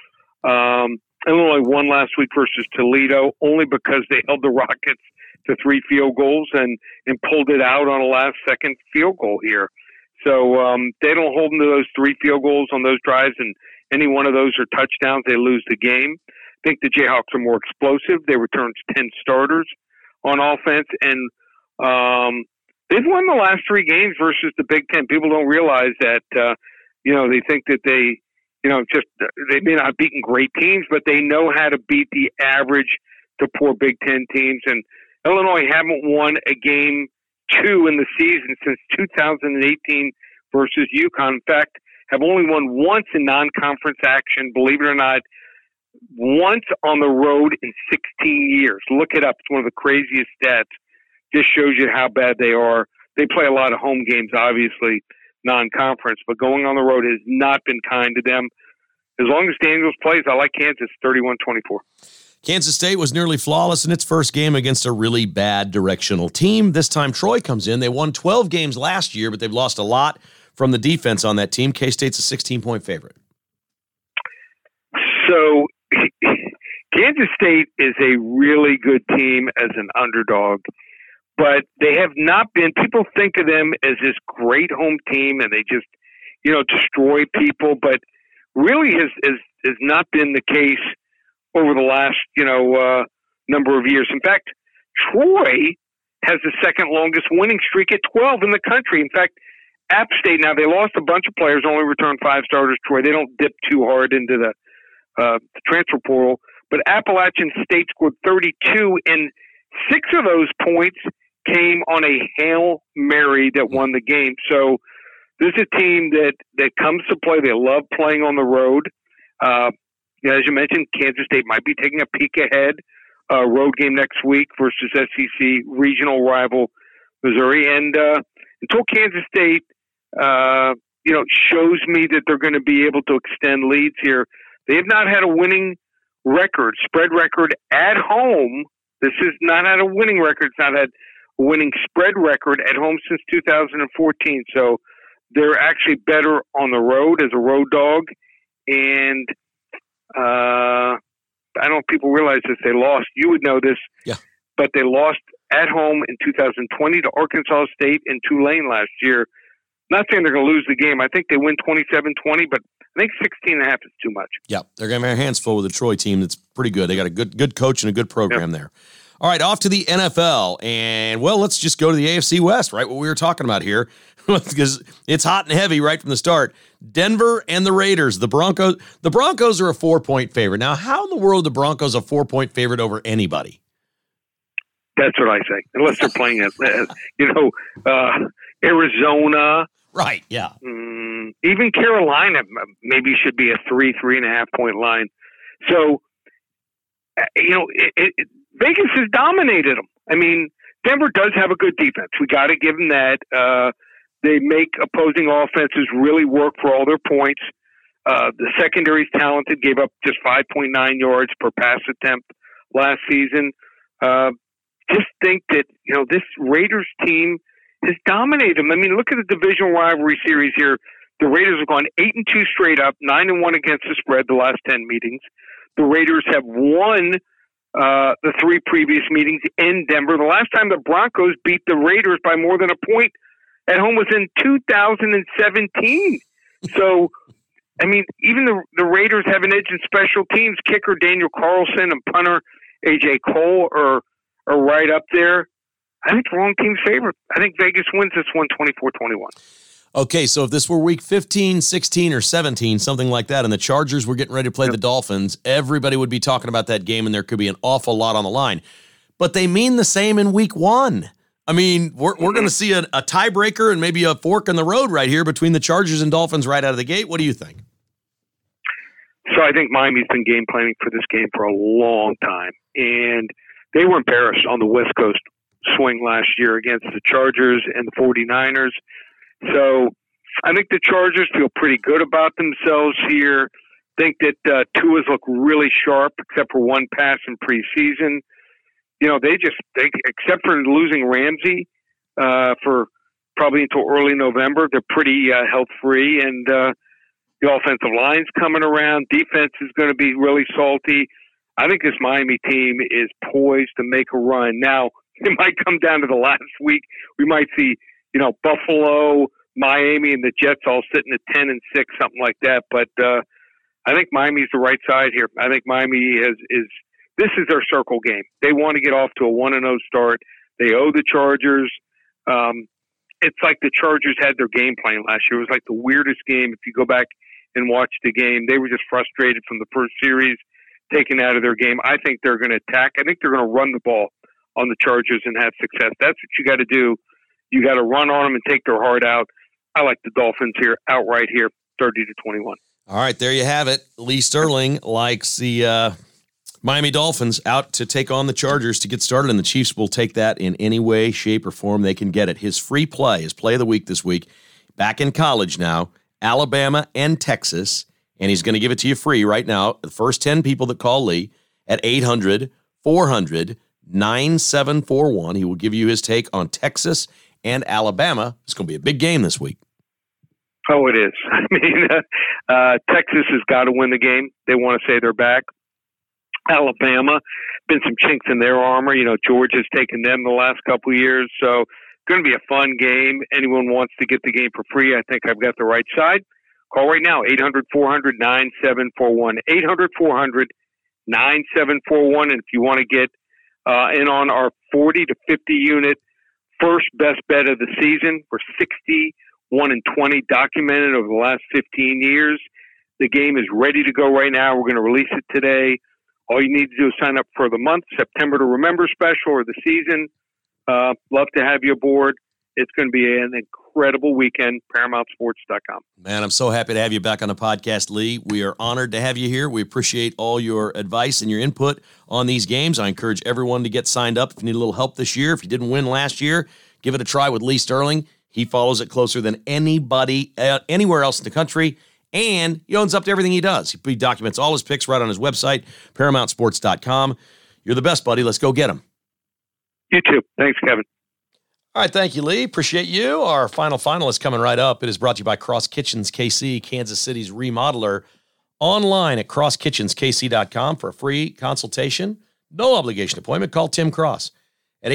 [SPEAKER 3] Illinois won last week versus Toledo only because they held the Rockets to 3 field goals and pulled it out on a last-second field goal here. So they don't hold them to those 3 field goals on those drives, and any one of those are touchdowns, they lose the game. I think the Jayhawks are more explosive. They returned 10 starters on offense, and they've won the last 3 games versus the Big Ten. People don't realize that, they think that they may not have beaten great teams, but they know how to beat the average to poor Big Ten teams. And Illinois haven't won a game 2 in the season since 2018 versus UConn. In fact, have only won once in non-conference action, believe it or not, once on the road in 16 years. Look it up. It's one of the craziest stats. Just shows you how bad they are. They play a lot of home games, obviously, non-conference, but going on the road has not been kind to them. As long as Daniels plays, I like Kansas 31-24.
[SPEAKER 2] Kansas State was nearly flawless in its first game against a really bad directional team. This time Troy comes in. They won 12 games last year, but they've lost a lot from the defense on that team. K-State's a 16-point favorite.
[SPEAKER 3] So Kansas State is a really good team as an underdog, but they have not been. People think of them as this great home team, and they just, destroy people, but really has not been the case over the last, number of years. In fact, Troy has the second longest winning streak at 12 in the country. In fact, App State, now they lost a bunch of players, only returned 5 starters. Troy, they don't dip too hard into the transfer portal, but Appalachian State scored 32, and 6 of those points came on a Hail Mary that won the game. So this is a team that comes to play. They love playing on the road. As you mentioned, Kansas State might be taking a peek ahead. Road game next week versus SEC regional rival Missouri. And until Kansas State, shows me that they're going to be able to extend leads here, they have not had a winning record, spread record at home. This is not had a winning record. It's not had a winning spread record at home since 2014. So they're actually better on the road as a road dog. And I don't know if people realize this. They lost. You would know this.
[SPEAKER 2] Yeah.
[SPEAKER 3] But they lost at home in 2020 to Arkansas State and Tulane last year. Not saying they're going to lose the game. I think they win 27-20, but I think 16.5 is too much.
[SPEAKER 2] Yeah, they're going to have their hands full with a Troy team that's pretty good. They got a good coach and a good program there. All right, off to the NFL. And, let's just go to the AFC West, right? What we were talking about here, because it's hot and heavy right from the start. Denver and the Raiders. The Broncos are a 4-point favorite. Now, how in the world are the Broncos a 4-point favorite over anybody?
[SPEAKER 3] That's what I say. Unless they're playing Arizona.
[SPEAKER 2] Right, yeah.
[SPEAKER 3] Even Carolina maybe should be a 3.5 point line. So, Vegas has dominated them. I mean, Denver does have a good defense. We got to give them that. They make opposing offenses really work for all their points. The secondary's talented, gave up just 5.9 yards per pass attempt last season. Just think that, this Raiders team has dominated them. I mean, look at the divisional rivalry series here. The Raiders have gone 8-2 straight up, 9-1 against the spread the last 10 meetings. The Raiders have won the 3 previous meetings in Denver. The last time the Broncos beat the Raiders by more than a point at home was in 2017. So, I mean, even the Raiders have an edge in special teams. Kicker Daniel Carlson and punter A.J. Cole are right up there. I think the wrong team's favorite. I think Vegas wins this one 24-21.
[SPEAKER 2] Okay, so if this were week 15, 16, or 17, something like that, and the Chargers were getting ready to play the Dolphins, everybody would be talking about that game, and there could be an awful lot on the line. But they mean the same in week 1. I mean, we're going to see a tiebreaker and maybe a fork in the road right here between the Chargers and Dolphins right out of the gate. What do you think?
[SPEAKER 3] So I think Miami's been game planning for this game for a long time, and they were embarrassed on the West Coast swing last year against the Chargers and the 49ers. So I think the Chargers feel pretty good about themselves here. Think that Tua's look really sharp, except for one pass in preseason. They except for losing Ramsey for probably until early November, they're pretty health free, and the offensive line's coming around. Defense is going to be really salty. I think this Miami team is poised to make a run. Now, it might come down to the last week. We might see, Buffalo, Miami, and the Jets all sitting at 10-6, something like that. But I think Miami's the right side here. I think Miami this is their circle game. They want to get off to a 1-0 start. They owe the Chargers. it's like the Chargers had their game plan last year. It was like the weirdest game. If you go back and watch the game, they were just frustrated from the first series, taken out of their game. I think they're going to attack. I think they're going to run the ball on the Chargers and have success. That's what you got to do. You got to run on them and take their heart out. I like the Dolphins here, outright here, 30-21.
[SPEAKER 2] All right, there you have it. Lee Sterling likes the Miami Dolphins out to take on the Chargers to get started, and the Chiefs will take that in any way, shape, or form they can get it. His free play, his play of the week this week, back in college now, Alabama and Texas, and he's going to give it to you free right now. The first 10 people that call Lee at 800-400-9741, he will give you his take on Texas and Alabama. It's going to be a big game this week.
[SPEAKER 3] Oh, it is. I mean, Texas has got to win the game. They want to say they're back. Alabama, been some chinks in their armor. You know, Georgia's taken them the last couple of years. So going to be a fun game. Anyone wants to get the game for free, I think I've got the right side. Call right now, 800-400-9741. 800-400-9741. And if you want to get in on our 40 to 50 unit first best bet of the season, we're 61-20 documented over the last 15 years. The game is ready to go right now. We're going to release it today. All you need to do is sign up for the month, September to Remember special, or the season. Love to have you aboard. It's going to be an incredible weekend, ParamountSports.com.
[SPEAKER 2] Man, I'm so happy to have you back on the podcast, Lee. We are honored to have you here. We appreciate all your advice and your input on these games. I encourage everyone to get signed up if you need a little help this year. If you didn't win last year, give it a try with Lee Sterling. He follows it closer than anybody anywhere else in the country, and he owns up to everything he does. He documents all his picks right on his website, ParamountSports.com. You're the best, buddy. Let's go get him.
[SPEAKER 3] You too. Thanks, Kevin.
[SPEAKER 2] All right, thank you, Lee. Appreciate you. Our final is coming right up. It is brought to you by Cross Kitchens KC, Kansas City's remodeler. Online at crosskitchenskc.com for a free consultation. No obligation appointment. Call Tim Cross at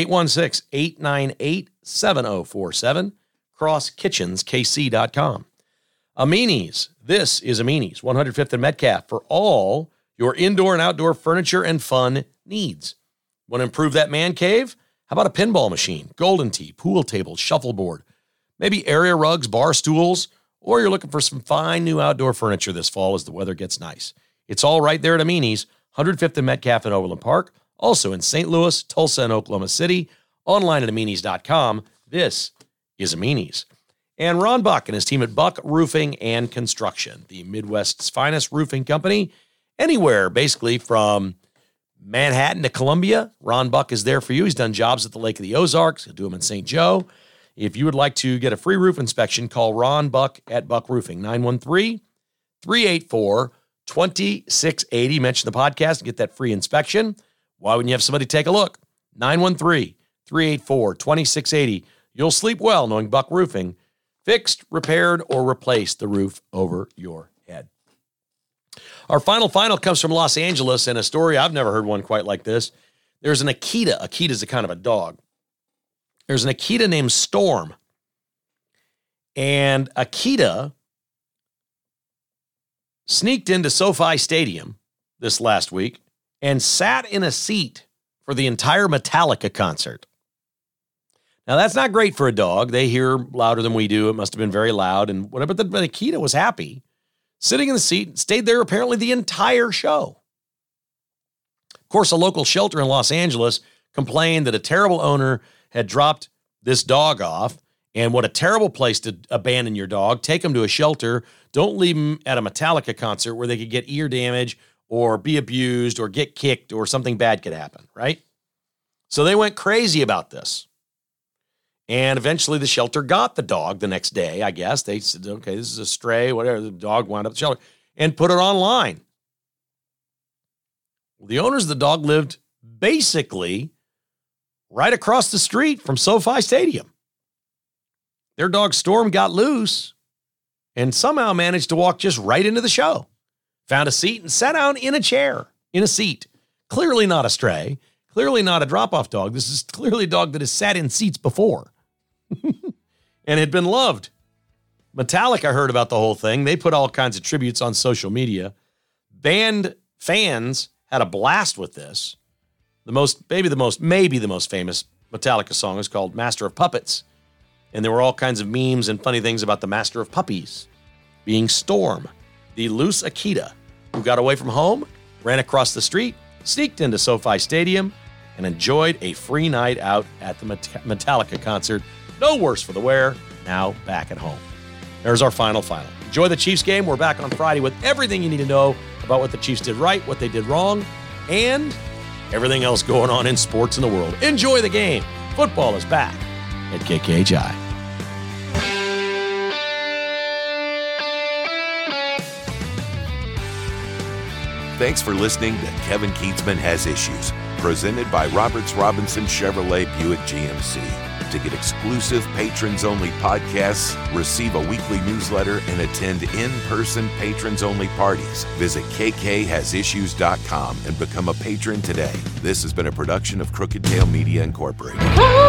[SPEAKER 2] 816-898-7047. crosskitchenskc.com. Ameni's. This is Ameni's, 105th and Metcalf, for all your indoor and outdoor furniture and fun needs. Want to improve that man cave? How about a pinball machine, golden tee, pool table, shuffleboard, maybe area rugs, bar stools, or you're looking for some fine new outdoor furniture this fall as the weather gets nice. It's all right there at Ameni's, 105th and Metcalf in Overland Park, also in St. Louis, Tulsa, and Oklahoma City, online at Ameni's.com. This is Ameni's. And Ron Buck and his team at Buck Roofing and Construction, the Midwest's finest roofing company, anywhere basically from Manhattan to Columbia. Ron Buck is there for you. He's done jobs at the Lake of the Ozarks. He'll do them in St. Joe. If you would like to get a free roof inspection, call Ron Buck at Buck Roofing, 913-384-2680. Mention the podcast and get that free inspection. Why wouldn't you have somebody take a look? 913-384-2680. You'll sleep well knowing Buck Roofing fixed, repaired, or replaced the roof over your head. Our final comes from Los Angeles, and a story, I've never heard one quite like this. There's an Akita. Akita's a kind of a dog. There's an Akita named Storm. And Akita sneaked into SoFi Stadium this last week and sat in a seat for the entire Metallica concert. Now, that's not great for a dog. They hear louder than we do. It must have been very loud and whatever. But Akita was happy, sitting in the seat, and stayed there apparently the entire show. Of course, a local shelter in Los Angeles complained that a terrible owner had dropped this dog off, and what a terrible place to abandon your dog. Take him to a shelter. Don't leave him at a Metallica concert where they could get ear damage or be abused or get kicked or something bad could happen, right? So they went crazy about this. And eventually the shelter got the dog the next day, I guess. They said, okay, this is a stray, whatever. The dog wound up at the shelter and put it online. Well, the owners of the dog lived basically right across the street from SoFi Stadium. Their dog Storm got loose and somehow managed to walk just right into the show. Found a seat and sat down in a chair, in a seat. Clearly not a stray. Clearly not a drop-off dog. This is clearly a dog that has sat in seats before and had been loved. Metallica heard about the whole thing. They put all kinds of tributes on social media. Band fans had a blast with this. Maybe the most famous Metallica song is called Master of Puppets. And there were all kinds of memes and funny things about the master of puppies being Storm, the loose Akita, who got away from home, ran across the street, sneaked into SoFi Stadium, and enjoyed a free night out at the Metallica concert. No worse for the wear, now back at home. There's our final. Enjoy the Chiefs game. We're back on Friday with everything you need to know about what the Chiefs did right, what they did wrong, and everything else going on in sports in the world. Enjoy the game. Football is back at KKHI.
[SPEAKER 1] Thanks for listening to Kevin Kietzman Has Issues, presented by Roberts Robinson Chevrolet Buick GMC. To get exclusive patrons-only podcasts, receive a weekly newsletter, and attend in-person patrons-only parties, visit kkhasissues.com and become a patron today. This has been a production of Crooked Tail Media Incorporated.